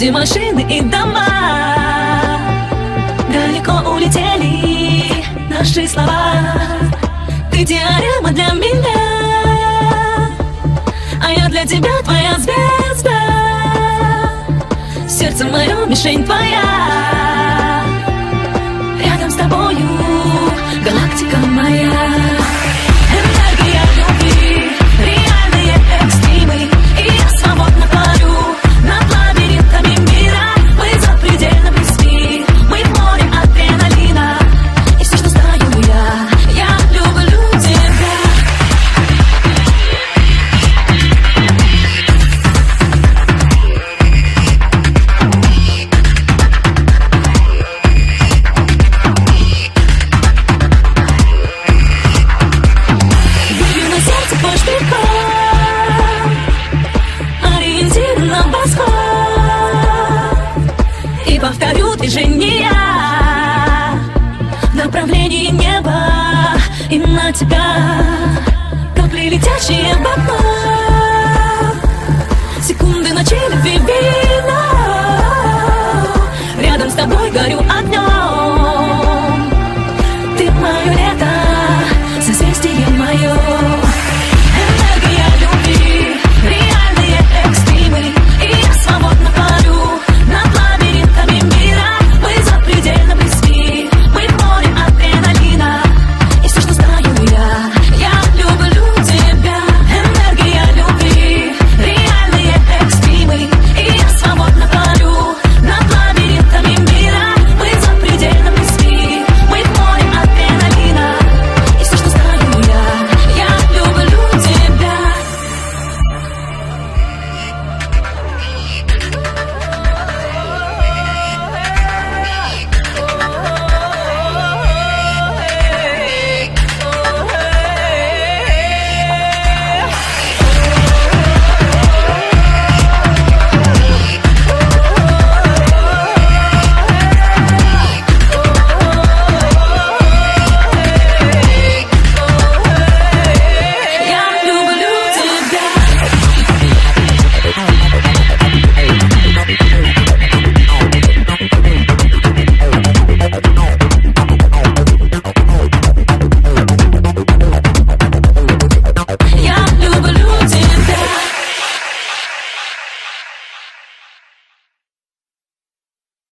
Люди, машины и дома, далеко улетели наши слова. Ты диадема для меня, а я для тебя твоя звезда. Сердце мое, мишень твоя, рядом с тобою галактика моя. Энергия любви, реальные экстримы, и я свободно парю над лабиринтами мира. Мы запредельно близки, мы в море адреналина, и все, что знаю я люблю тебя. Бью на сердце твой шпильком, ориентир на восход, и повторю движения в направлении неба. И на тебя капли, летящие в окно, секунды ночи любви.